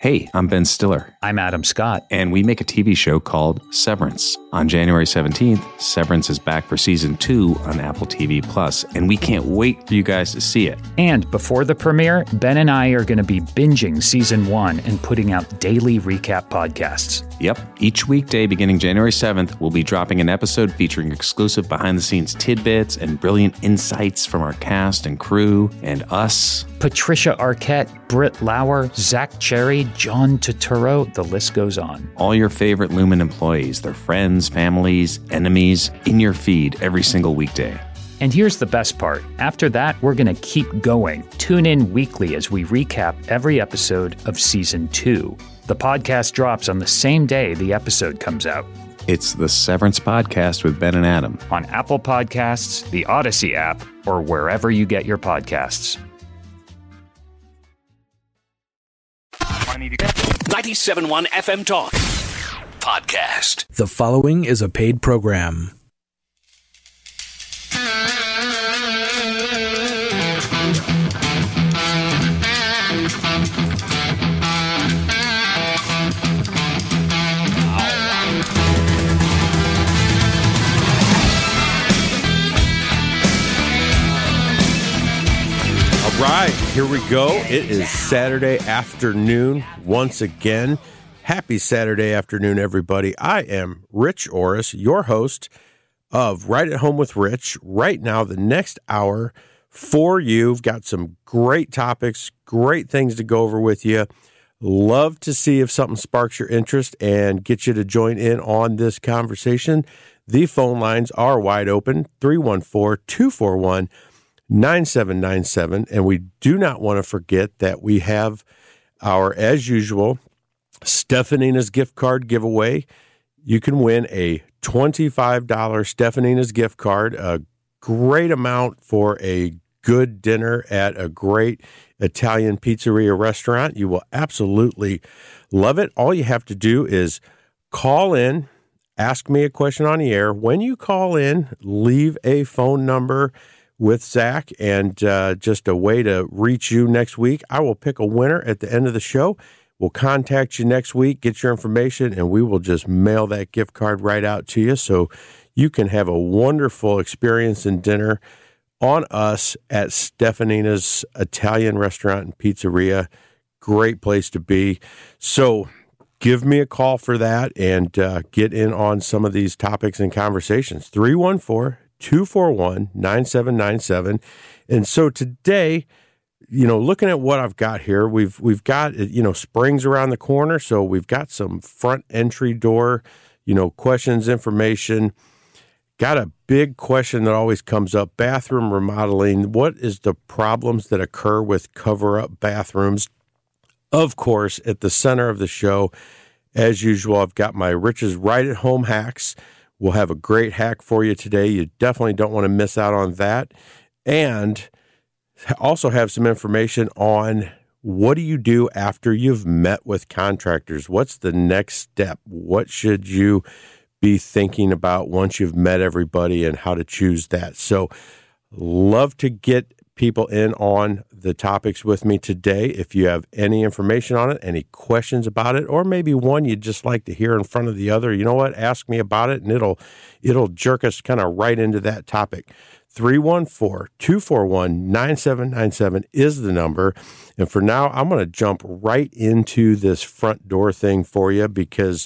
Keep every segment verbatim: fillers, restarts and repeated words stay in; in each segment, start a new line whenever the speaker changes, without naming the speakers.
Hey, I'm Ben Stiller.
I'm Adam Scott.
And we make a T V show called Severance. On January seventeenth, Severance is back for season two on Apple T V Plus, and we can't wait for you guys to see it.
And before the premiere, Ben and I are going to be binging season one and putting out daily recap podcasts.
Yep. Each weekday beginning January seventh, we'll be dropping an episode featuring exclusive behind-the-scenes tidbits and brilliant insights from our cast and crew and us.
Patricia Arquette, Britt Lauer, Zach Cherry, John Turturro, the list goes on.
All your favorite Lumen employees, their friends, families, enemies, in your feed every single weekday.
And here's the best part. After that, we're going to keep going. Tune in weekly as we recap every episode of season two. The podcast drops on the same day the episode comes out.
It's the Severance Podcast with Ben and Adam.
On Apple Podcasts, the Odyssey app, or wherever you get your podcasts.
ninety-seven point one F M Talk Podcast.
The following is a paid program.
All right, here we go. It is Saturday afternoon once again. Happy Saturday afternoon, everybody. I am Rich Orris, your host of Right at Home with Rich. Right now, the next hour for you. We've got some great topics, great things to go over with you. Love to see if something sparks your interest and get you to join in on this conversation. The phone lines are wide open, three one four, two four one, nine seven nine seven. And we do not want to forget that we have our, as usual, Stefanina's gift card giveaway. You can win a twenty-five dollars Stefanina's gift card, a great amount for a good dinner at a great Italian pizzeria restaurant. You will absolutely love it. All you have to do is call in, ask me a question on the air. When you call in, leave a phone number with Zach and uh, just a way to reach you next week. I will pick a winner at the end of the show. We'll contact you next week, get your information, and we will just mail that gift card right out to you so you can have a wonderful experience in dinner on us at Stefanina's Italian Restaurant and Pizzeria. Great place to be. So give me a call for that and uh, get in on some of these topics and conversations. three one four, two four one, nine seven nine seven. And so today, you know, looking at what I've got here, we've we've got, you know, springs around the corner. So we've got some front entry door, you know, questions, information. Got a big question that always comes up, bathroom remodeling. What is the problems that occur with cover-up bathrooms? Of course, at the center of the show, as usual, I've got my Rich's Right at Home hacks. We'll have a great hack for you today. You definitely don't want to miss out on that. And also have some information on what do you do after you've met with contractors? What's the next step? What should you be thinking about once you've met everybody and how to choose that? So love to get people in on the topics with me today. If you have any information on it, any questions about it, or maybe one you'd just like to hear in front of the other, you know what? Ask me about it and it'll it'll jerk us kind of right into that topic. three one four, two four one, nine seven nine seven is the number. And for now, I'm going to jump right into this front door thing for you because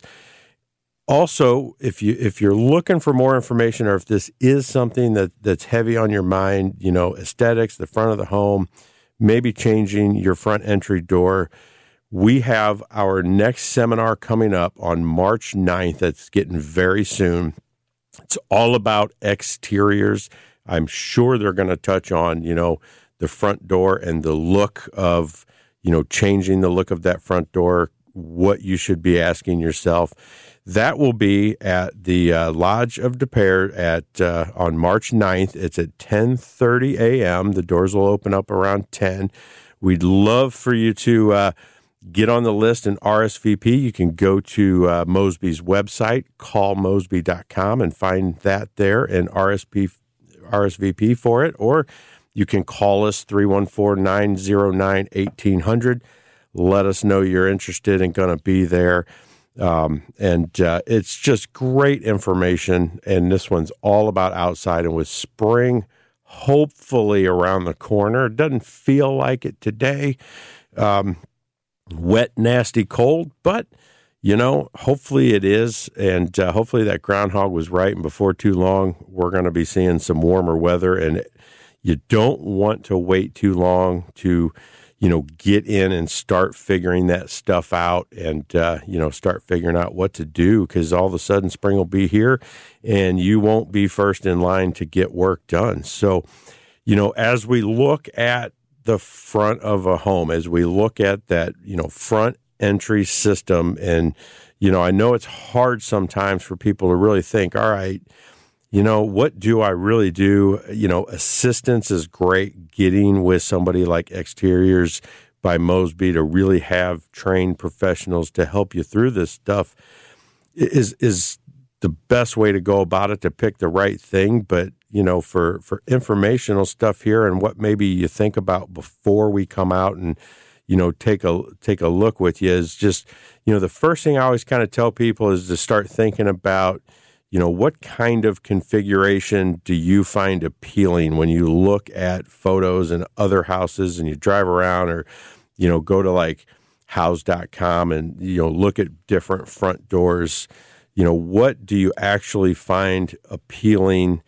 also, if you if you're looking for more information or if this is something that, that's heavy on your mind, you know, aesthetics, the front of the home, maybe changing your front entry door, we have our next seminar coming up on March ninth. That's getting very soon. It's all about exteriors. I'm sure they're going to touch on, you know, the front door and the look of, you know, changing the look of that front door, what you should be asking yourself. That will be at the uh, Lodge of Des Peres at uh, on March ninth. It's at ten thirty a.m. The doors will open up around ten. We'd love for you to uh, get on the list and R S V P. You can go to uh, Mosby's website, call mosby dot com, and find that there and R S V P for it. Or you can call us three one four, nine zero nine, one eight hundred. let us know you're interested and going to be there. Um, and uh, it's just great information. And this one's all about outside. And with spring hopefully around the corner, it doesn't feel like it today. Um, wet, nasty, cold, but, you know, hopefully it is. And uh, hopefully that groundhog was right. And before too long, we're going to be seeing some warmer weather. And you don't want to wait too long to, you know, get in and start figuring that stuff out and, uh, you know, start figuring out what to do, because all of a sudden spring will be here and you won't be first in line to get work done. So, you know, as we look at the front of a home, as we look at that, you know, front entry system, and, you know, I know it's hard sometimes for people to really think, all right, you know, what do I really do? You know, assistance is great. Getting with somebody like Exteriors by Mosby to really have trained professionals to help you through this stuff is is the best way to go about it, to pick the right thing. But, you know, for, for informational stuff here and what maybe you think about before we come out and, you know, take a take a look with you is just, you know, the first thing I always kind of tell people is to start thinking about, you know, what kind of configuration do you find appealing when you look at photos and other houses and you drive around, or, you know, go to like house dot com and, you know, look at different front doors. You know, what do you actually find appealing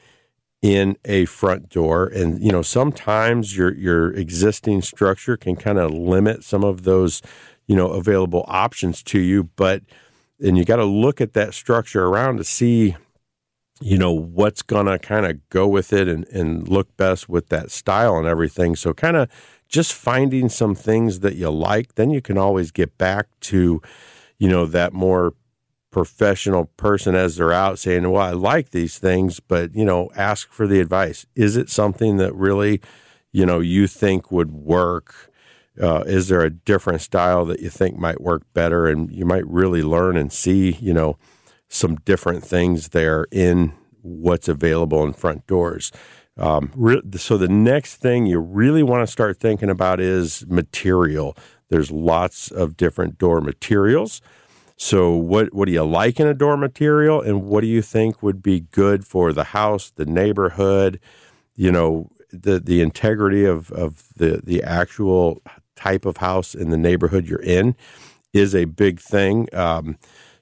in a front door? And, you know, sometimes your your existing structure can kind of limit some of those, you know, available options to you, but and you got to look at that structure around to see, you know, what's going to kind of go with it and, and look best with that style and everything. So kind of just finding some things that you like, then you can always get back to, you know, that more professional person as they're out saying, well, I like these things, but, you know, ask for the advice. Is it something that really, you know, you think would work? Uh, is there a different style that you think might work better? And you might really learn and see, you know, some different things there in what's available in front doors. Um, re- so the next thing you really want to start thinking about is material. There's lots of different door materials. So what, what do you like in a door material, and what do you think would be good for the house, the neighborhood, you know, the, the integrity of, of the, the actual type of house in the neighborhood you're in is a big thing. Um,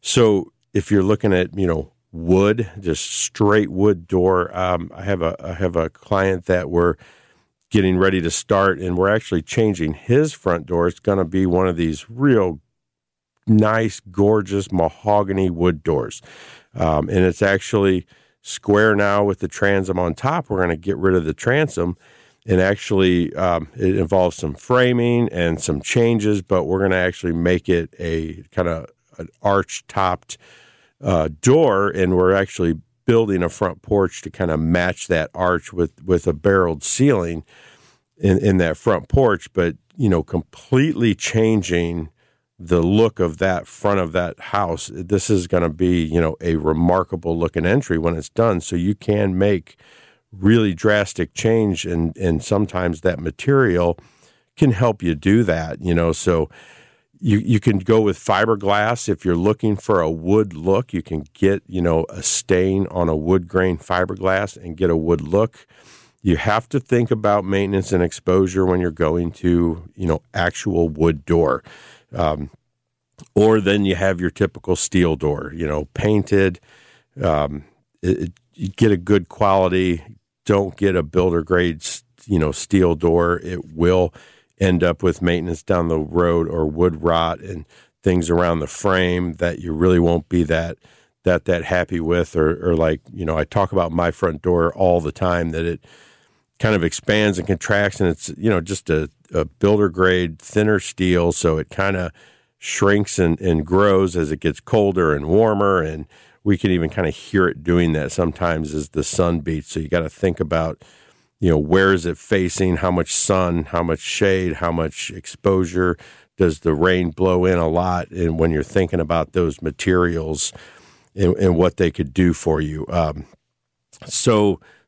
so if you're looking at, you know, wood, just straight wood door, um, I have a I have a client that we're getting ready to start, and we're actually changing his front door. It's going to be one of these real nice, gorgeous mahogany wood doors, um, and it's actually square now with the transom on top. We're going to get rid of the transom. And actually, um, it involves some framing and some changes, but we're going to actually make it a kind of an arch-topped uh, door, and we're actually building a front porch to kind of match that arch with, with a barreled ceiling in, in that front porch, but, you know, completely changing the look of that front of that house. This is going to be, you know, a remarkable looking entry when it's done, so you can make really drastic change, and, and sometimes that material can help you do that, you know. So you, you can go with fiberglass. If you're looking for a wood look, you can get, you know, a stain on a wood grain fiberglass and get a wood look. You have to think about maintenance and exposure when you're going to, you know, actual wood door. Um, or then you have your typical steel door, you know, painted. Um, it, you get a good quality. Don't get a builder grade, you know, steel door. It will end up with maintenance down the road, or wood rot and things around the frame that you really won't be that that that happy with. Or, or like, you know, I talk about my front door all the time, that it kind of expands and contracts, and it's, you know, just a, a builder grade thinner steel, so it kind of shrinks and, and grows as it gets colder and warmer, and we can even kind of hear it doing that sometimes as the sun beats. So you got to think about, you know, where is it facing, how much sun, how much shade, how much exposure, does the rain blow in a lot, and when you're thinking about those materials and, and what they could do for you. Um, so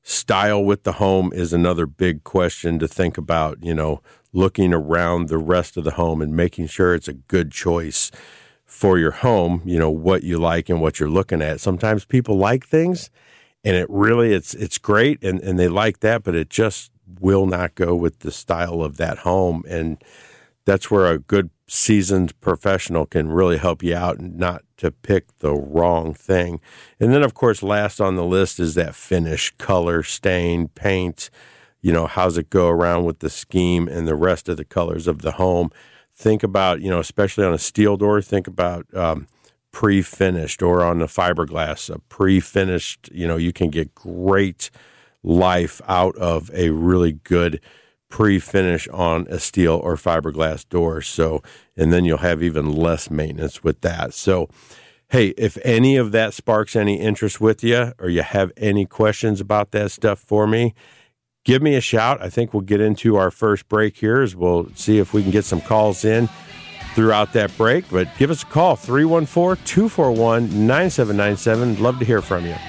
style with the home is another big question to think about, you know, looking around the rest of the home and making sure it's a good choice for your home, you know, what you like and what you're looking at. Sometimes people like things and it really, it's it's great and, and they like that, but it just will not go with the style of that home. And that's where a good seasoned professional can really help you out and not to pick the wrong thing. And then, of course, last on the list is that finish, color, stain, paint. You know, how's it go around with the scheme and the rest of the colors of the home? Think about, you know, especially on a steel door, think about um, pre-finished, or on the fiberglass, a pre-finished, you know, you can get great life out of a really good pre-finish on a steel or fiberglass door. So, and then you'll have even less maintenance with that. So, hey, if any of that sparks any interest with you, or you have any questions about that stuff for me, give me a shout. I think we'll get into our first break here as we'll see if we can get some calls in throughout that break. But give us a call, three one four, two four one, nine seven nine seven. Love to hear from you.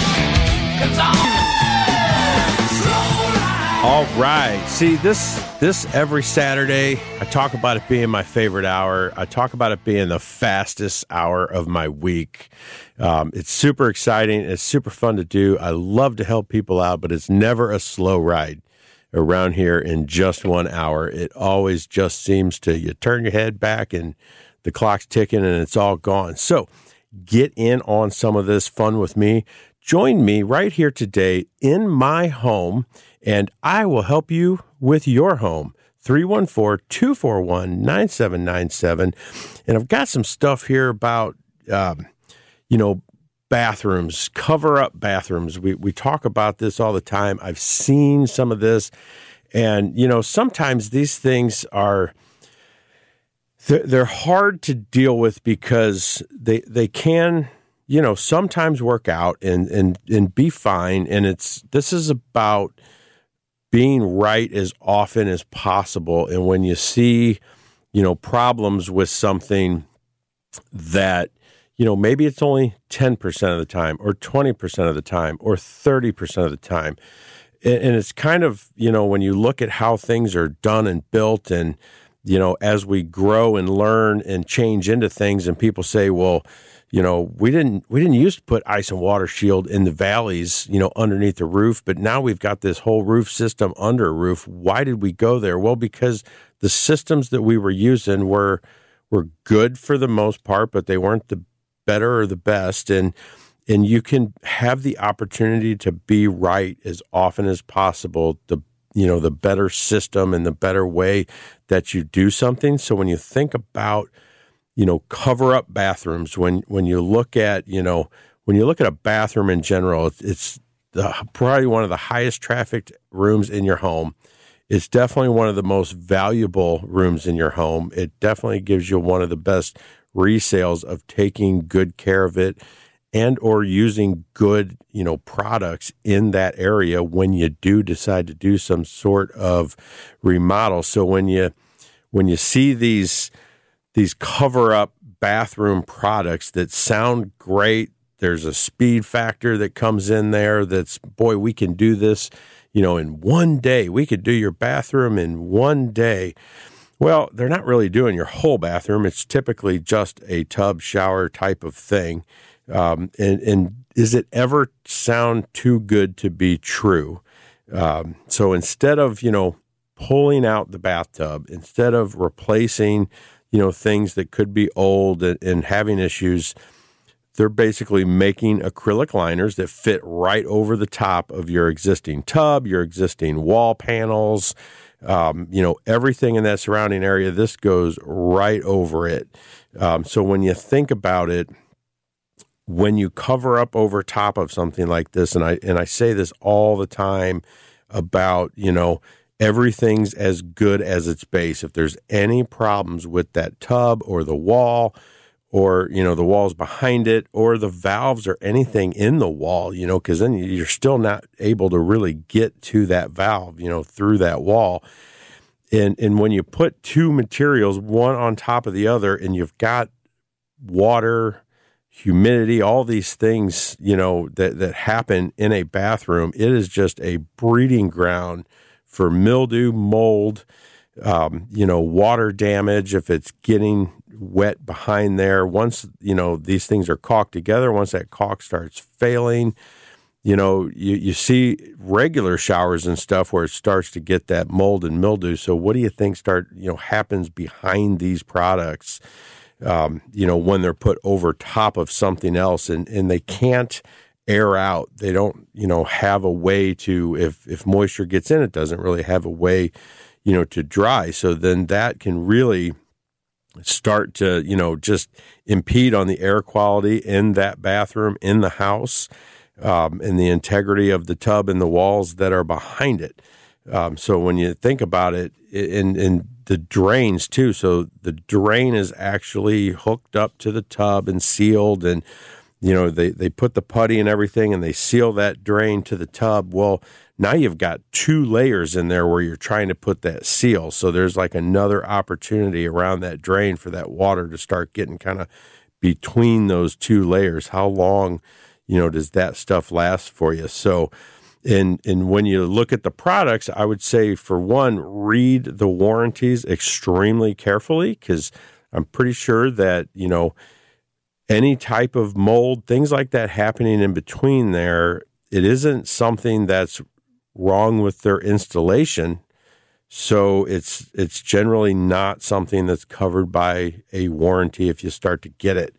All right. See, this this every Saturday, I talk about it being my favorite hour. I talk about it being the fastest hour of my week. Um, it's super exciting. It's super fun to do. I love to help people out, but it's never a slow ride around here in just one hour. It always just seems to, you turn your head back and the clock's ticking and it's all gone. So get in on some of this fun with me. Join me right here today in my home, and I will help you with your home. three one four, two four one, nine seven nine seven. And I've got some stuff here about, um, you know, bathrooms, cover up bathrooms. We, we talk about this all the time. I've seen some of this, and, you know, sometimes these things are, they're, they're hard to deal with because they, they can, you know, sometimes work out and, and, and be fine. And it's, this is about being right as often as possible. And when you see, you know, problems with something that, you know, maybe it's only ten percent of the time or twenty percent of the time or thirty percent of the time. And, and it's kind of, you know, when you look at how things are done and built, and, you know, as we grow and learn and change into things, and people say, well, you know, we didn't we didn't used to put ice and water shield in the valleys, you know, underneath the roof, but now we've got this whole roof system under a roof. Why did we go there? Well, because the systems that we were using were were good for the most part, but they weren't the better or the best. And and you can have the opportunity to be right as often as possible. The you know, the better system and the better way that you do something. So when you think about, you know, cover up bathrooms, when, when you look at, you know, when you look at a bathroom in general, it's, it's the, probably one of the highest trafficked rooms in your home. It's definitely one of the most valuable rooms in your home. It definitely gives you one of the best resales of taking good care of it and or using good, you know, products in that area when you do decide to do some sort of remodel. So when you when you see these these cover-up bathroom products that sound great, there's a speed factor that comes in there that's, boy, we can do this, you know, in one day. We could do your bathroom in one day. Well, they're not really doing your whole bathroom. It's typically just a tub shower type of thing. Um, and, and is it ever sound too good to be true? Um, so instead of, you know, pulling out the bathtub, instead of replacing, you know, things that could be old and, and having issues, they're basically making acrylic liners that fit right over the top of your existing tub, your existing wall panels, um, you know, everything in that surrounding area. This goes right over it. Um, so when you think about it, when you cover up over top of something like this, and I and I say this all the time about, you know, everything's as good as its base. If there's any problems with that tub or the wall, or, you know, the walls behind it, or the valves or anything in the wall, you know, because then you're still not able to really get to that valve, you know, through that wall. And and when you put two materials, one on top of the other, and you've got water, humidity, all these things, you know, that, that happen in a bathroom. It is just a breeding ground for mildew, mold, um, you know, water damage if it's getting wet behind there. Once, you know, these things are caulked together, once that caulk starts failing, you know, you, you see regular showers and stuff where it starts to get that mold and mildew. So what do you think start, you know, happens behind these products, um, you know, when they're put over top of something else and, and they can't air out? They don't, you know, have a way to, if, if moisture gets in, it doesn't really have a way, you know, to dry. So then that can really start to, you know, just impede on the air quality in that bathroom, in the house. Um, and the integrity of the tub and the walls that are behind it. Um, so when you think about it, in, in the drains too, so the drain is actually hooked up to the tub and sealed, and you know they, they put the putty and everything, and they seal that drain to the tub. Well, now you've got two layers in there where you're trying to put that seal. So there's like another opportunity around that drain for that water to start getting kind of between those two layers. How long, you know, does that stuff last for you? So, and and when you look at the products, I would say, for one, read the warranties extremely carefully, because I'm pretty sure that, you know, any type of mold, things like that happening in between there, it isn't something that's wrong with their installation. So it's it's generally not something that's covered by a warranty if you start to get it.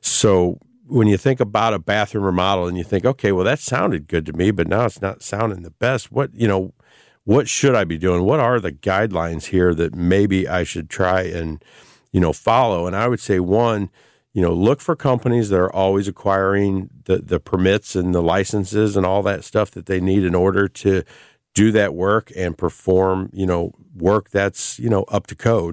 So when you think about a bathroom remodel and you think, okay, well, that sounded good to me, but now it's not sounding the best. What, you know, what should I be doing? What are the guidelines here that maybe I should try and, you know, follow? And I would say, one, you know, look for companies that are always acquiring the, the permits and the licenses and all that stuff that they need in order to do that work and perform, you know, work that's, you know, up to code.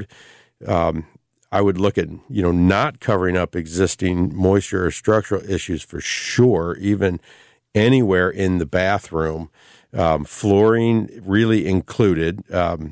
Um, I would look at, you know, not covering up existing moisture or structural issues for sure, even anywhere in the bathroom. Um, flooring really included. Um,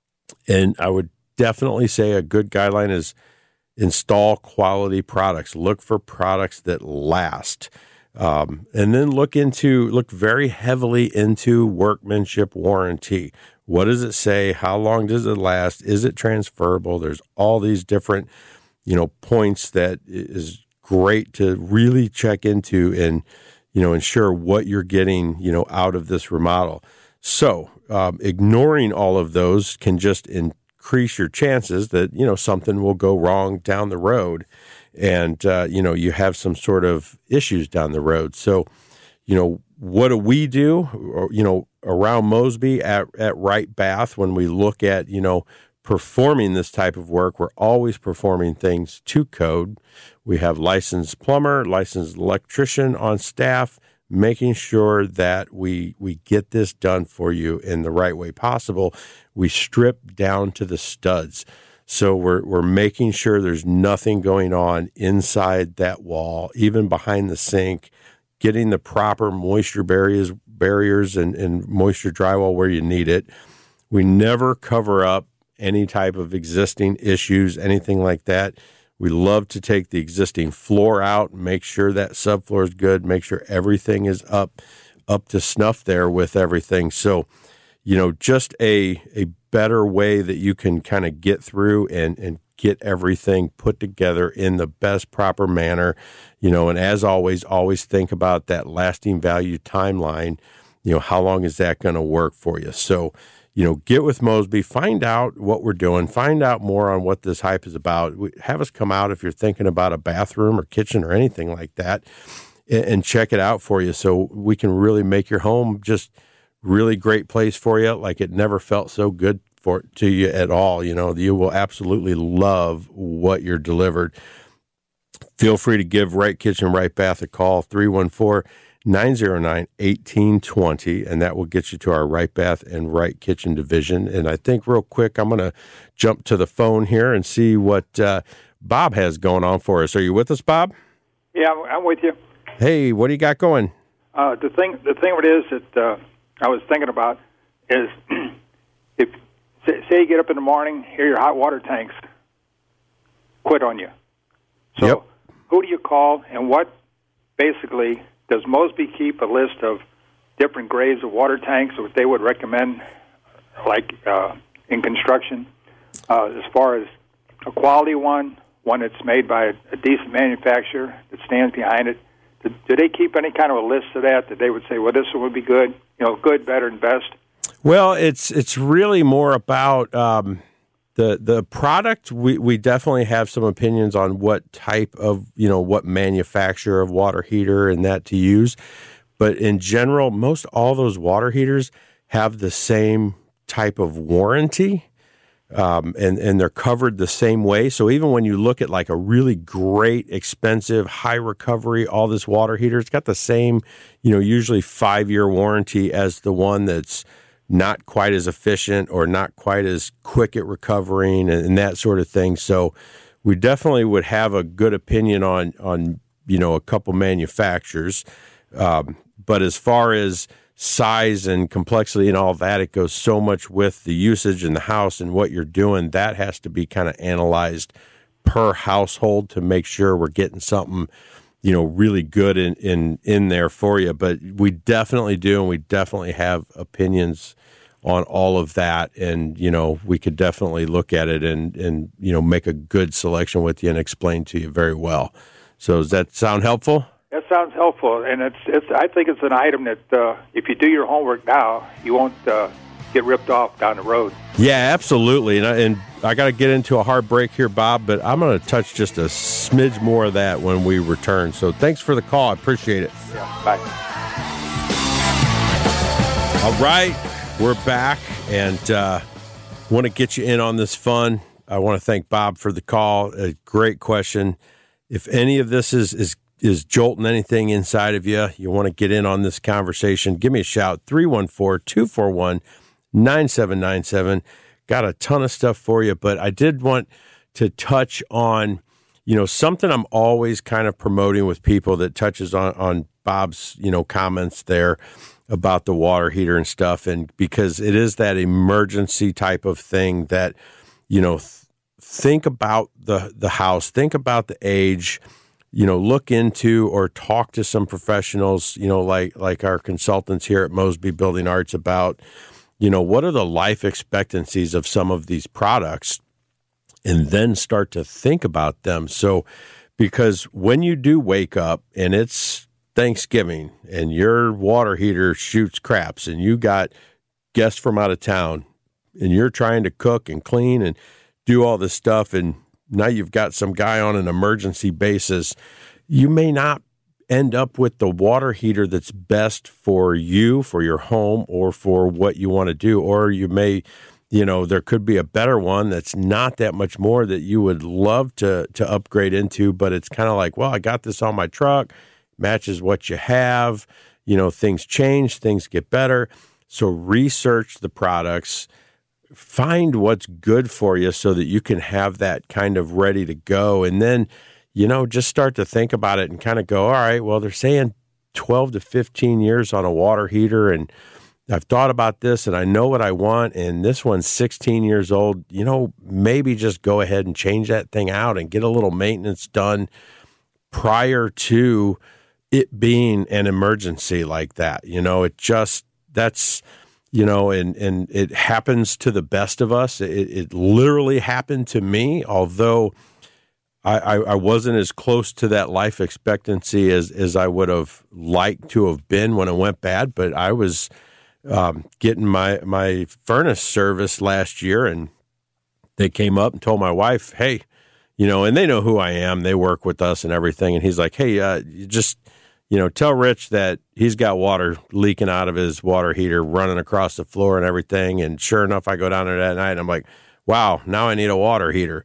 and I would definitely say a good guideline is install quality products. Look for products that last. Um, and then look into, look very heavily into workmanship warranty. What does it say? How long does it last? Is it transferable? There's all these different, you know, points that is great to really check into and, you know, ensure what you're getting, you know, out of this remodel. So um, ignoring all of those can just increase your chances that, you know, something will go wrong down the road and, uh, you know, you have some sort of issues down the road. So, you know, what do we do, or, you know, around Mosby at, at Wright Bath when we look at, you know, performing this type of work? We're always performing things to code. We have licensed plumber, licensed electrician on staff, making sure that we we get this done for you in the right way possible. We strip down to the studs. So we're we're making sure there's nothing going on inside that wall, even behind the sink, getting the proper moisture barriers barriers and, and moisture drywall where you need it. We never cover up any type of existing issues, anything like that. We love to take the existing floor out, make sure that subfloor is good, make sure everything is up up to snuff there with everything. So, you know, just a a better way that you can kind of get through and, and get everything put together in the best proper manner, you know, and as always, always think about that lasting value timeline. You know, how long is that going to work for you? So, you know, get with Mosby, find out what we're doing, find out more on what this hype is about. Have us come out if you're thinking about a bathroom or kitchen or anything like that, and, and check it out for you so we can really make your home just really great place for you, like it never felt so good for to you at all. You know, you will absolutely love what you're delivered. Feel free to give Wright Kitchen, Wright Bath a call, three one four, nine zero nine, one eight two zero, and that will get you to our Wright Bath and Wright Kitchen division. And I think real quick, I'm going to jump to the phone here and see what uh, Bob has going on for us. Are you with us, Bob?
Yeah, I'm with you.
Hey, what do you got going?
Uh, the thing, the thing of it is that uh, I was thinking about is if say you get up in the morning, hear your hot water tanks quit on you. So
yep.
who do you call, and what basically does Mosby keep a list of different grades of water tanks that they would recommend, like uh, in construction, uh, as far as a quality one, one that's made by a, a decent manufacturer that stands behind it? Do, do they keep any kind of a list of that that they would say, well, this one would be good, you know, good, better, and best?
Well, it's it's really more about um, the the product. We, we definitely have some opinions on what type of, you know, what manufacturer of water heater and that to use. But in general, most all those water heaters have the same type of warranty, um, and, and they're covered the same way. So even when you look at like a really great, expensive, high recovery, all this water heater, it's got the same, you know, usually five-year warranty as the one that's not quite as efficient or not quite as quick at recovering and, and that sort of thing. So we definitely would have a good opinion on, on you know, a couple manufacturers. Um, but as far as size and complexity and all that, it goes so much with the usage in the house and what you're doing. That has to be kind of analyzed per household to make sure we're getting something, you know, really good in, in, in there for you. But we definitely do, and we definitely have opinions on all of that. And, you know, we could definitely look at it and, and, you know, make a good selection with you and explain to you very well. So does that sound helpful?
That sounds helpful, and it's it's. I think it's an item that uh, if you do your homework now, you won't uh, get ripped off down the road.
Yeah, absolutely. And I, and I got to get into a hard break here, Bob, but I'm going to touch just a smidge more of that when we return. So thanks for the call. I appreciate it.
Yeah, bye.
All right, we're back, and uh, want to get you in on this fun. I want to thank Bob for the call. A great question. If any of this is is is jolting anything inside of you, you want to get in on this conversation, give me a shout, three one four, two four one, nine seven nine seven. Got a ton of stuff for you, but I did want to touch on, you know, something I'm always kind of promoting with people that touches on, on Bob's, you know, comments there about the water heater and stuff. And because it is that emergency type of thing that, you know, th- think about the, the house, think about the age, you know, look into or talk to some professionals, you know, like like our consultants here at Mosby Building Arts about, you know, what are the life expectancies of some of these products, and then start to think about them. So, because when you do wake up and it's Thanksgiving and your water heater shoots craps and you got guests from out of town and you're trying to cook and clean and do all this stuff, and now you've got some guy on an emergency basis, you may not end up with the water heater that's best for you, for your home, or for what you want to do. Or you may, you know, there could be a better one that's not that much more that you would love to to upgrade into, but it's kind of like, well, I got this on my truck, matches what you have, you know, things change, things get better. So research the products, find what's good for you so that you can have that kind of ready to go. And then, you know, just start to think about it and kind of go, all right, well, they're saying twelve to fifteen years on a water heater, and I've thought about this and I know what I want, and this one's sixteen years old. You know, maybe just go ahead and change that thing out and get a little maintenance done prior to it being an emergency like that. You know, it just, that's, you know, and, and it happens to the best of us. It, it literally happened to me, although I, I, I wasn't as close to that life expectancy as, as I would have liked to have been when it went bad. But I was um, getting my, my furnace service last year, and they came up and told my wife, hey, you know, and they know who I am. They work with us and everything. And he's like, hey, uh, you just, you know, tell Rich that he's got water leaking out of his water heater, running across the floor and everything. And sure enough, I go down there that night and I'm like, wow, now I need a water heater.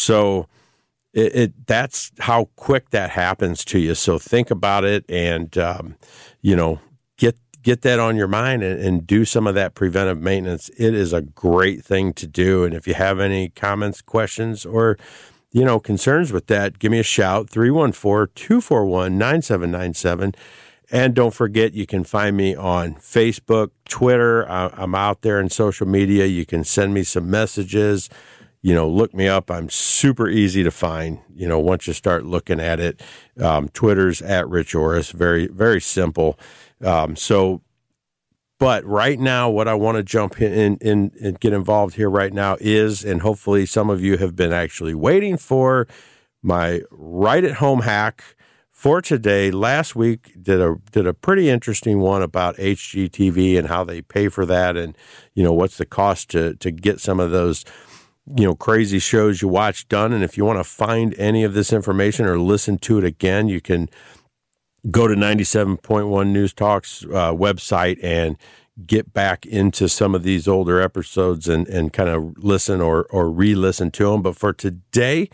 So it, it that's how quick that happens to you. So think about it and, um, you know, get get that on your mind and, and do some of that preventive maintenance. It is a great thing to do. And if you have any comments, questions, or you know, concerns with that, give me a shout, three one four, two four one, nine seven nine seven. And don't forget, you can find me on Facebook, Twitter. I'm out there in social media. You can send me some messages. you know, look me up. I'm super easy to find, you know, once you start looking at it. Um, Twitter's at Rich Orris, very, very simple. Um, so, but right now, what I want to jump in, in, in and get involved here right now is, and hopefully some of you have been actually waiting for, my right at home hack for today. Last week did a did a pretty interesting one about H G T V and how they pay for that, and you know what's the cost to to get some of those you know crazy shows you watch done. And if you want to find any of this information or listen to it again, you can go to ninety-seven point one News Talk's uh, website and get back into some of these older episodes and, and kind of listen or, or re-listen to them. But for today,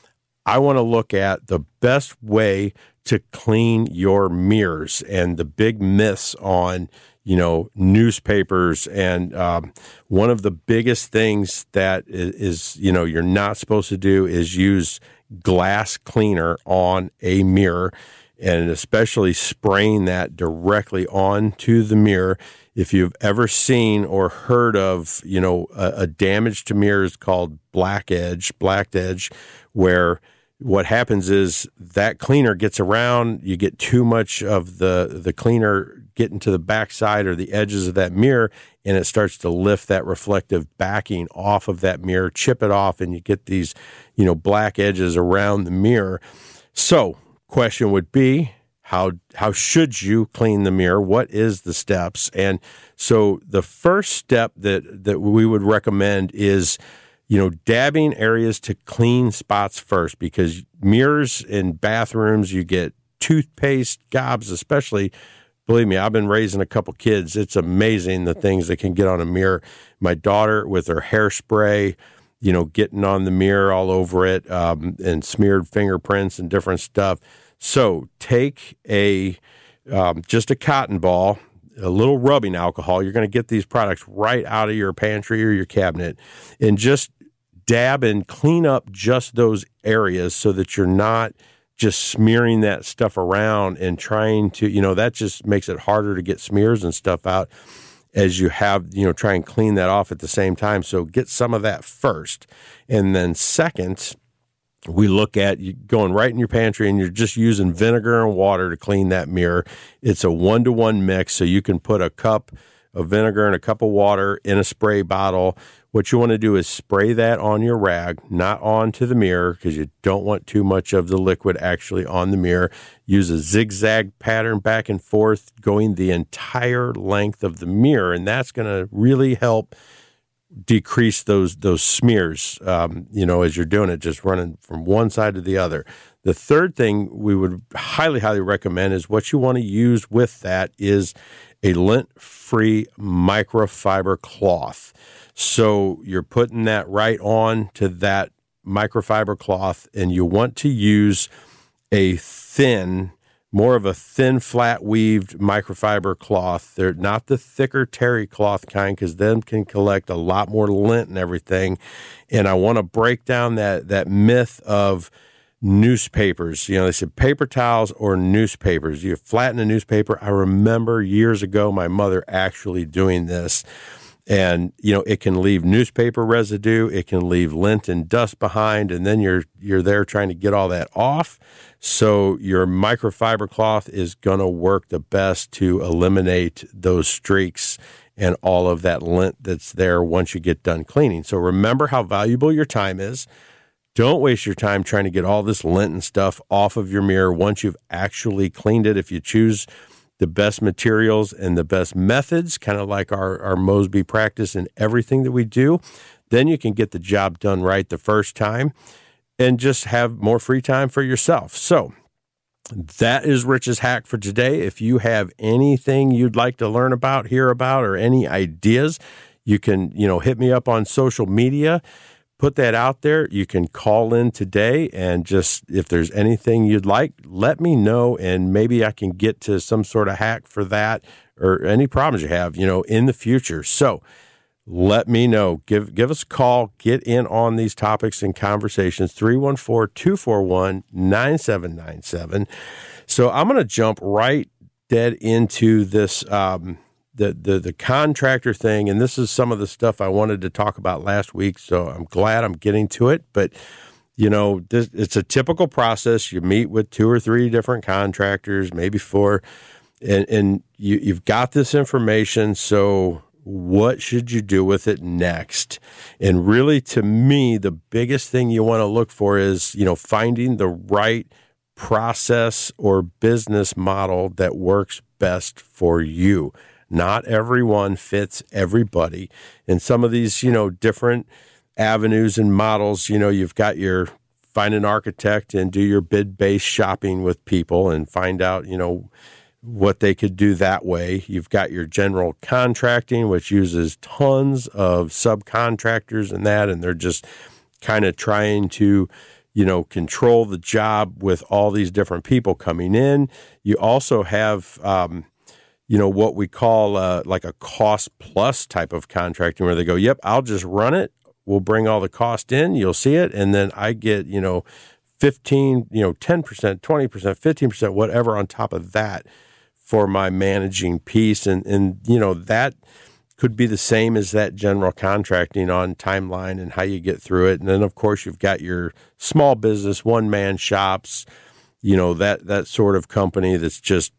I want to look at the best way to clean your mirrors and the big myths on, you know, newspapers. And um, one of the biggest things that is, is, you know, you're not supposed to do is use glass cleaner on a mirror, and especially spraying that directly onto the mirror. If you've ever seen or heard of, you know, a, a damage to mirrors called black edge, black edge, where what happens is that cleaner gets around, you get too much of the, the cleaner getting to the backside or the edges of that mirror, and it starts to lift that reflective backing off of that mirror, chip it off, and you get these, you know, black edges around the mirror. So, question would be, how how should you clean the mirror? What is the steps? And so the first step that that we would recommend is, you know, dabbing areas to clean spots first, because mirrors in bathrooms, you get toothpaste gobs, especially. Believe me, I've been raising a couple kids. It's amazing the things that can get on a mirror. My daughter with her hairspray, you know, getting on the mirror all over it, um, and smeared fingerprints and different stuff. So take a um, just a cotton ball, a little rubbing alcohol. You're going to get these products right out of your pantry or your cabinet, and just dab and clean up just those areas so that you're not just smearing that stuff around and trying to, you know, that just makes it harder to get smears and stuff out as you have, you know, try and clean that off at the same time. So get some of that first. And then second, we look at you going right in your pantry and you're just using vinegar and water to clean that mirror. It's a one-to-one mix, so you can put a cup of vinegar and a cup of water in a spray bottle. What you want to do is spray that on your rag, not onto the mirror, because you don't want too much of the liquid actually on the mirror. Use a zigzag pattern back and forth, going the entire length of the mirror, and that's going to really help decrease those those smears, um, you know, as you're doing it, just running from one side to the other. The third thing we would highly, highly recommend is what you want to use with that is a lint-free microfiber cloth. So you're putting that right on to that microfiber cloth, and you want to use a thin, more of a thin, flat weaved microfiber cloth. They're not the thicker terry cloth kind, because them can collect a lot more lint and everything. And I want to break down that that myth of newspapers. You know, they said paper towels or newspapers. You flatten a newspaper. I remember years ago my mother actually doing this. And, you know, it can leave newspaper residue, it can leave lint and dust behind, and then you're you're there trying to get all that off. So your microfiber cloth is going to work the best to eliminate those streaks and all of that lint that's there once you get done cleaning. So remember how valuable your time is. Don't waste your time trying to get all this lint and stuff off of your mirror once you've actually cleaned it. If you choose the best materials and the best methods, kind of like our, our Mosby practice in everything that we do, then you can get the job done right the first time and just have more free time for yourself. So that is Rich's hack for today. If you have anything you'd like to learn about, hear about, or any ideas, you can, you know, hit me up on social media. Put that out there. You can call in today and just, if there's anything you'd like, let me know, and maybe I can get to some sort of hack for that or any problems you have, you know, in the future. So let me know. Give give us a call. Get in on these topics and conversations, three one four, two four one, nine seven nine seven. So I'm going to jump right dead into this um the, the, the contractor thing, and this is some of the stuff I wanted to talk about last week, so I'm glad I'm getting to it. But, you know, this, it's a typical process. You meet with two or three different contractors, maybe four, and, and you, you've got this information, so what should you do with it next? And really, to me, the biggest thing you want to look for is, you know, finding the right process or business model that works best for you. Not everyone fits everybody. And some of these, you know, different avenues and models, you know, you've got your find an architect and do your bid-based shopping with people and find out, you know, what they could do that way. You've got your general contracting, which uses tons of subcontractors and that, and they're just kind of trying to, you know, control the job with all these different people coming in. You also have, um, you know, what we call uh, like a cost plus type of contracting where they go, yep, I'll just run it. We'll bring all the cost in. You'll see it. And then I get, you know, fifteen, you know, ten percent, twenty percent, fifteen percent, whatever on top of that for my managing piece. And, and, you know, that could be the same as that general contracting on timeline and how you get through it. And then, of course, you've got your small business, one-man shops, you know, that, that sort of company that's just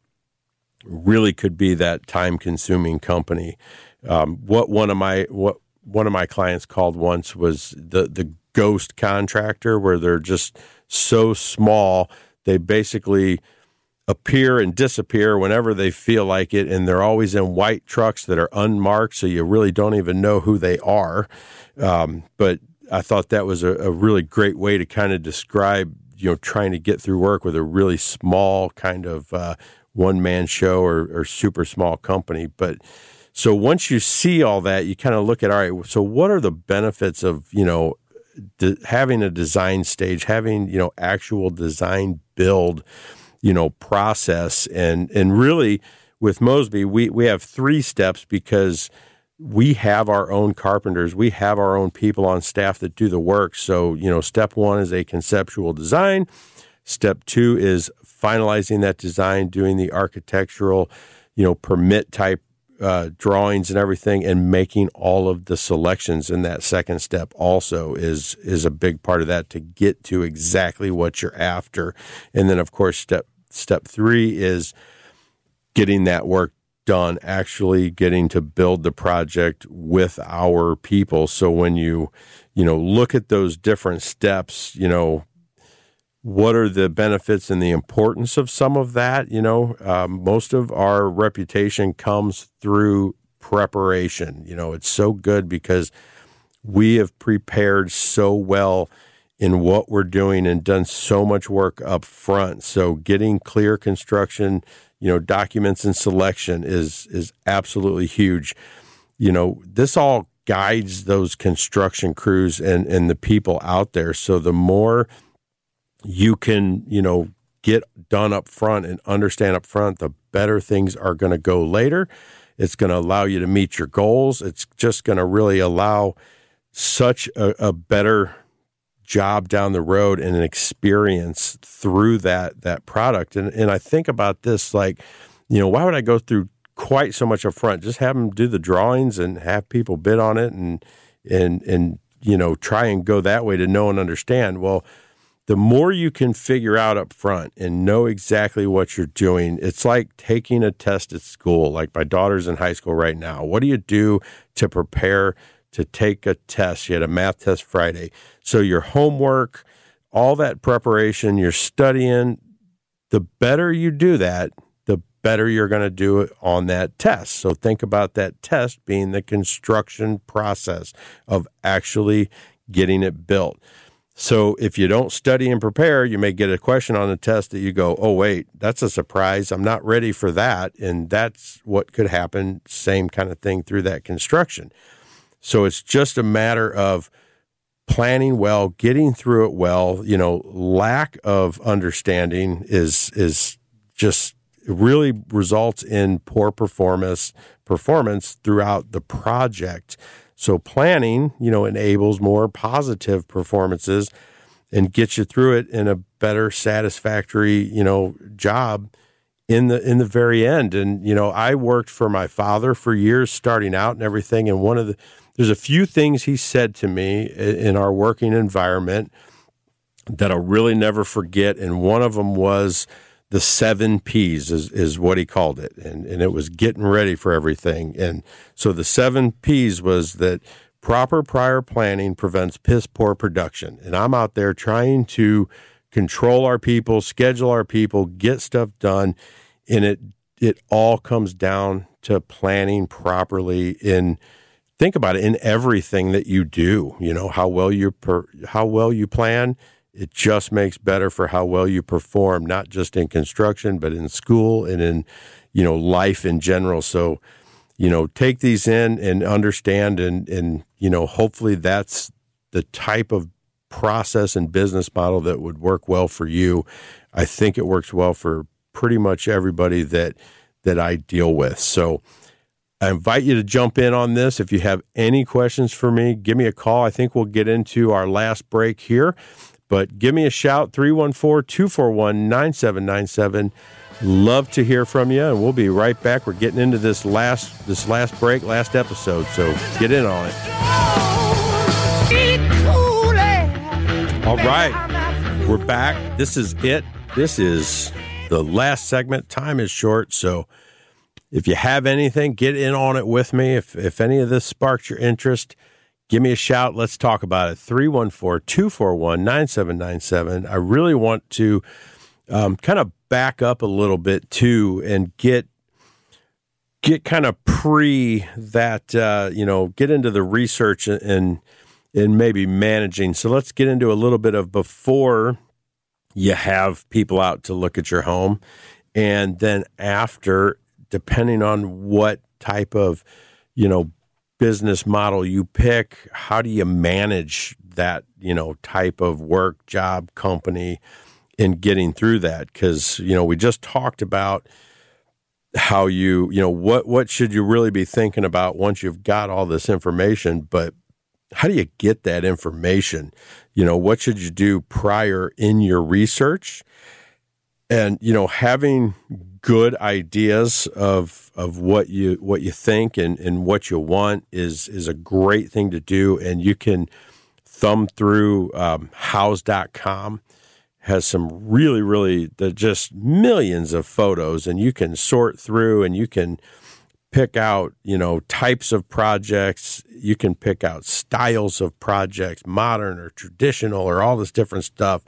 really could be that time-consuming company. Um, what one of my what one of my clients called once was the the ghost contractor, where they're just so small, they basically appear and disappear whenever they feel like it, and they're always in white trucks that are unmarked, so you really don't even know who they are. Um, but I thought that was a, a really great way to kind of describe, you know, trying to get through work with a really small kind of uh, one-man show or, or super small company. But so once you see all that, you kind of look at, all right, so what are the benefits of, you know, de- having a design stage, having, you know, actual design build, you know, process. And, and really with Mosby, we, we have three steps because we have our own carpenters. We have our own people on staff that do the work. So, you know, step one is a conceptual design. Step two is finalizing that design, doing the architectural, you know, permit type uh, drawings and everything, and making all of the selections in that second step also is is a big part of that to get to exactly what you're after. And then, of course, step step three is getting that work done, actually getting to build the project with our people. So when you, you know, look at those different steps, you know, what are the benefits and the importance of some of that? You know, um, most of our reputation comes through preparation. You know, it's so good because we have prepared so well in what we're doing and done so much work up front. So getting clear construction, you know, documents and selection is is absolutely huge. You know, this all guides those construction crews and, and the people out there. So the more you can, you know, get done up front and understand up front, the better things are going to go later. It's going to allow you to meet your goals. It's just going to really allow such a, a better job down the road and an experience through that that product. And and I think about this like, you know, why would I go through quite so much up front? Just have them do the drawings and have people bid on it and and and you know, try and go that way to know and understand. Well, the more you can figure out up front and know exactly what you're doing, it's like taking a test at school. Like my daughter's in high school right now. What do you do to prepare to take a test? She had a math test Friday. So your homework, all that preparation, you're studying, the better you do that, the better you're going to do it on that test. So think about that test being the construction process of actually getting it built. So if you don't study and prepare, you may get a question on the test that you go, oh, wait, that's a surprise. I'm not ready for that. And that's what could happen. Same kind of thing through that construction. So it's just a matter of planning well, getting through it well. You know, lack of understanding is is just really results in poor performance performance throughout the project. So planning, you know, enables more positive performances and gets you through it in a better, satisfactory, you know, job in the in the very end. And, you know, I worked for my father for years starting out and everything. And one of the, there's a few things he said to me in our working environment that I'll really never forget. And one of them was the seven P's is, is what he called it. And, and it was getting ready for everything. And so the seven P's was that proper prior planning prevents piss poor production. And I'm out there trying to control our people, schedule our people, get stuff done. And it, it all comes down to planning properly in, think about it, in everything that you do. You know, how well you per, how well you plan, it just makes better for how well you perform, not just in construction, but in school and in, you know, life in general. So, you know, take these in and understand, and, and, you know, hopefully that's the type of process and business model that would work well for you. I think it works well for pretty much everybody that, that I deal with. So I invite you to jump in on this. If you have any questions for me, give me a call. I think we'll get into our last break here. But give me a shout, three one four, two four one, nine seven nine seven. Love to hear from you, and we'll be right back. We're getting into this last this last break, last episode, so get in on it. All right, we're back. This is it. This is the last segment. Time is short, so if you have anything, get in on it with me. If, if any of this sparks your interest, give me a shout. Let's talk about it. three one four, two four one, nine seven nine seven. I really want to um, kind of back up a little bit, too, and get get kind of pre that, uh, you know, get into the research and, and maybe managing. So let's get into a little bit of before you have people out to look at your home, and then after, depending on what type of, you know, business model you pick, how do you manage that, you know, type of work, job, company, in getting through that? Because, you know, we just talked about how you, you know, what, what should you really be thinking about once you've got all this information, but how do you get that information? You know, what should you do prior in your research? And, you know, having good ideas of of what you what you think and, and what you want is is a great thing to do. And you can thumb through um, house dot com, has some really, really, the just millions of photos, and you can sort through and you can pick out, you know, types of projects. You can pick out styles of projects, modern or traditional or all this different stuff.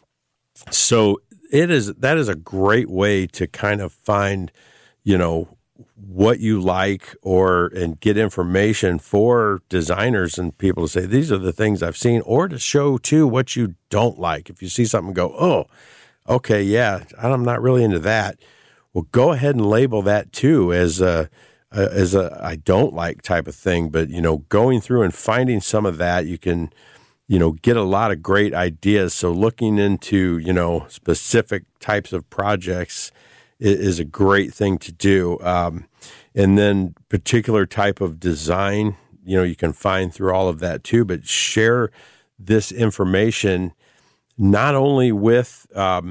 So it is, that is a great way to kind of find, you know, what you like, or, and get information for designers and people to say, these are the things I've seen, or to show too what you don't like. If you see something, go, oh, okay, yeah, I'm not really into that. Well, go ahead and label that too as a, as a, I don't like type of thing. But, you know, going through and finding some of that, you can, you know, get a lot of great ideas. So looking into, you know, specific types of projects is, is a great thing to do. Um, and then particular type of design, you know, you can find through all of that too, but share this information not only with um,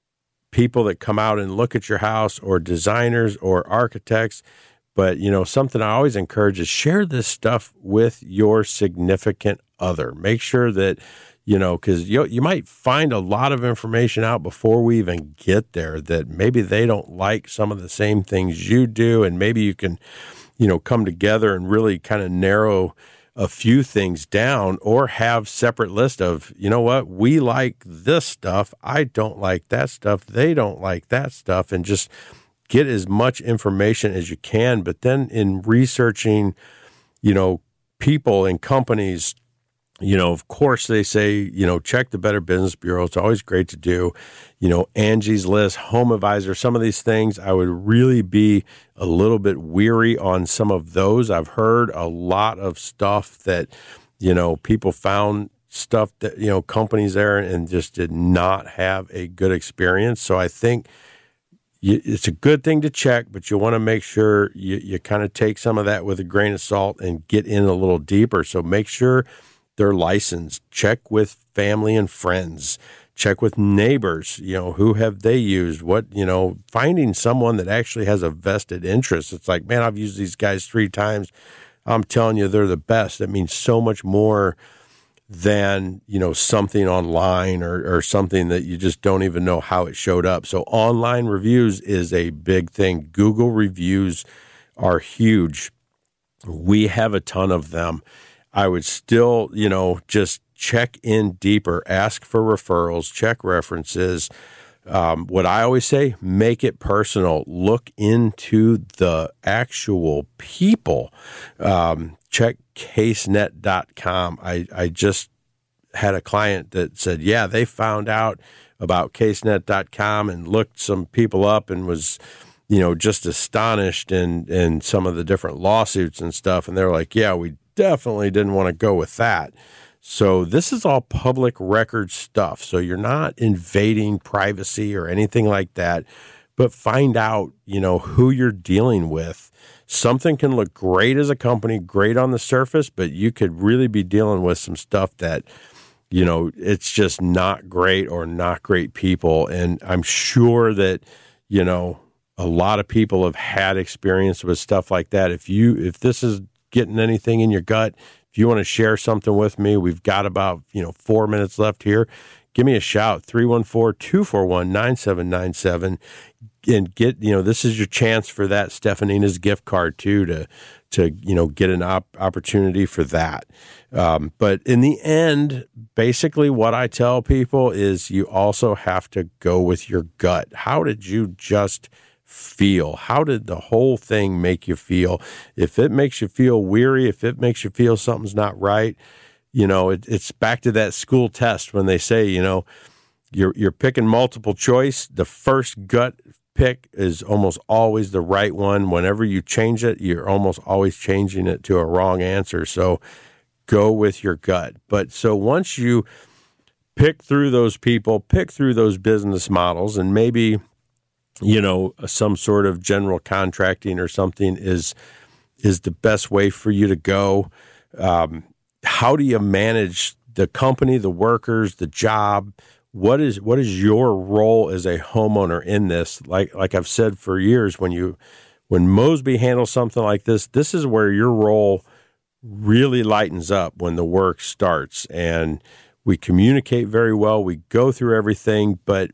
people that come out and look at your house, or designers or architects, but, you know, something I always encourage is share this stuff with your significant other. Make sure that, you know, because you, you might find a lot of information out before we even get there that maybe they don't like some of the same things you do. And maybe you can, you know, come together and really kind of narrow a few things down, or have separate list of, you know what, we like this stuff, I don't like that stuff, they don't like that stuff, and just get as much information as you can. But then in researching, you know, people and companies, you know, of course they say, you know, check the Better Business Bureau. It's always great to do. You know, Angie's List, Home Advisor, some of these things, I would really be a little bit weary on some of those. I've heard a lot of stuff that, you know, people found stuff that, you know, companies there and just did not have a good experience. So I think it's a good thing to check, but you want to make sure you, you kind of take some of that with a grain of salt and get in a little deeper. So make sure they're licensed. Check with family and friends. check with neighbors, you know, who have they used? What, you know, finding someone that actually has a vested interest. It's like, man, I've used these guys three times. I'm telling you, they're the best. That means so much more than, you know, something online or, or something that you just don't even know how it showed up. So online reviews is a big thing. Google reviews are huge. We have a ton of them. I would still, you know, just check in deeper, ask for referrals, check references. Um, what I always say, make it personal. Look into the actual people. Um, check casenet dot com. I, I just had a client that said, yeah, they found out about casenet dot com and looked some people up and was, you know, just astonished in, in some of the different lawsuits and stuff. And they're like, yeah, we definitely didn't want to go with that. So this is all public record stuff. So you're not invading privacy or anything like that, but find out, you know, who you're dealing with. Something can look great as a company, great on the surface, but you could really be dealing with some stuff that, you know, it's just not great or not great people. And I'm sure that, you know, a lot of people have had experience with stuff like that. If you, if this is getting anything in your gut, if you want to share something with me, we've got about, you know, four minutes left here. Give me a shout, three one four, two four one, nine seven nine seven. And get, you know, this is your chance for that Stefanina's gift card too, to, to, you know, get an op- opportunity for that. Um, but in the end, basically what I tell people is you also have to go with your gut. How did you just feel? How did the whole thing make you feel? If it makes you feel weary, if it makes you feel something's not right, you know, it, it's back to that school test when they say, you know, you're you're picking multiple choice. The first gut pick is almost always the right one. Whenever you change it, you're almost always changing it to a wrong answer. So go with your gut. But so once you pick through those people, pick through those business models, and maybe, you know, some sort of general contracting or something is is the best way for you to go. Um, how do you manage the company, the workers, the job? What is what is your role as a homeowner in this? Like like I've said for years, when you when Mosby handles something like this, this is where your role really lightens up when the work starts. And we communicate very well. We go through everything, but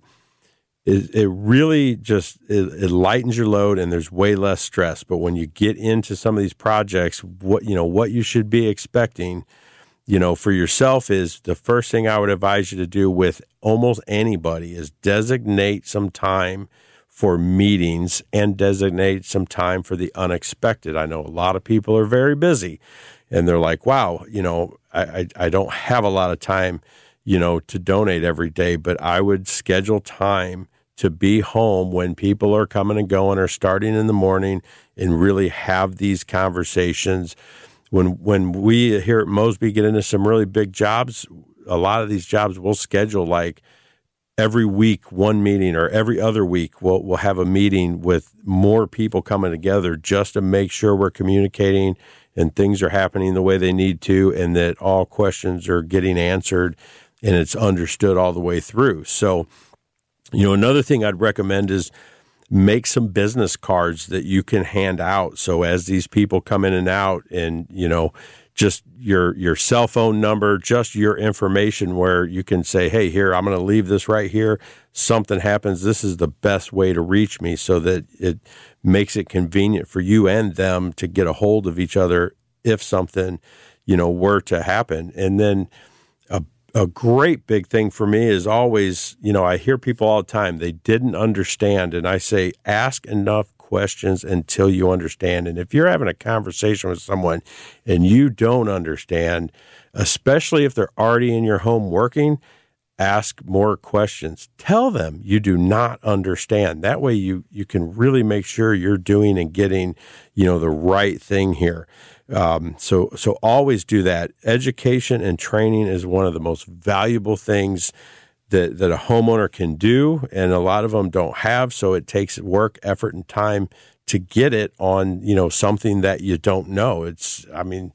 It, it really just, it, it lightens your load and there's way less stress. But when you get into some of these projects, what, you know, what you should be expecting, you know, for yourself is the first thing I would advise you to do with almost anybody is designate some time for meetings and designate some time for the unexpected. I know a lot of people are very busy and they're like, wow, you know, I, I, I don't have a lot of time, you know, to donate every day, but I would schedule time to be home when people are coming and going or starting in the morning and really have these conversations. When when we here at Mosby get into some really big jobs, a lot of these jobs we'll schedule like every week one meeting, or every other week we'll we'll have a meeting with more people coming together just to make sure we're communicating and things are happening the way they need to, and that all questions are getting answered and it's understood all the way through. So, you know, another thing I'd recommend is make some business cards that you can hand out. So as these people come in and out, and, you know, just your your cell phone number, just your information, where you can say, hey, here, I'm going to leave this right here. Something happens, this is the best way to reach me, so that it makes it convenient for you and them to get a hold of each other if something, you know, were to happen. And then a A great big thing for me is always, you know, I hear people all the time, they didn't understand. And I say, ask enough questions until you understand. And if you're having a conversation with someone and you don't understand, especially if they're already in your home working, ask more questions. Tell them you do not understand. That way you, you can really make sure you're doing and getting, you know, the right thing here. Um, so, so always do that. Education and training is one of the most valuable things that, that a homeowner can do, and a lot of them don't have. So it takes work, effort, and time to get it on, you know, something that you don't know. It's, I mean,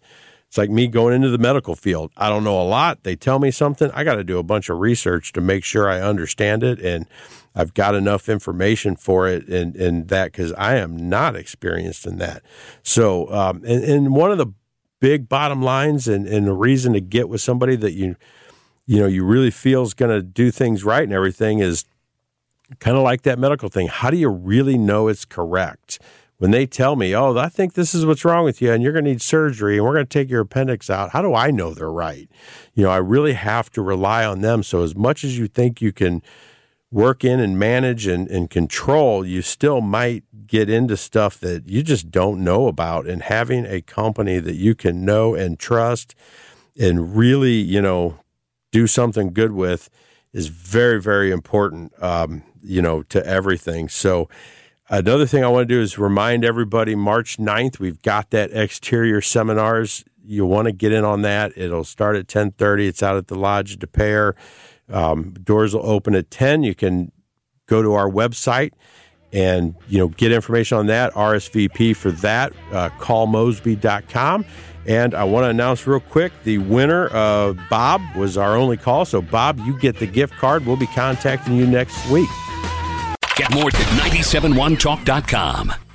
It's like me going into the medical field. I don't know a lot. They tell me something. I got to do a bunch of research to make sure I understand it, and I've got enough information for it and, and that because I am not experienced in that. So, um, and, and one of the big bottom lines and, and the reason to get with somebody that you, you know, you really feel is going to do things right and everything is kind of like that medical thing. How do you really know it's correct? When they tell me, oh, I think this is what's wrong with you and you're going to need surgery and we're going to take your appendix out, how do I know they're right? You know, I really have to rely on them. So as much as you think you can work in and manage and, and control, you still might get into stuff that you just don't know about. And having a company that you can know and trust and really, you know, do something good with is very, very important, um, you know, to everything. So another thing I want to do is remind everybody, March ninth, we've got that exterior seminars. You want to get in on that. It'll start at ten thirty. It's out at the Lodge de Pere. Um, doors will open at ten. You can go to our website and, you know, get information on that, R S V P for that, uh, call mosby dot com. And I want to announce real quick, the winner of Bob was our only call. So, Bob, you get the gift card. We'll be contacting you next week.
Get more at nine seven one talk dot com.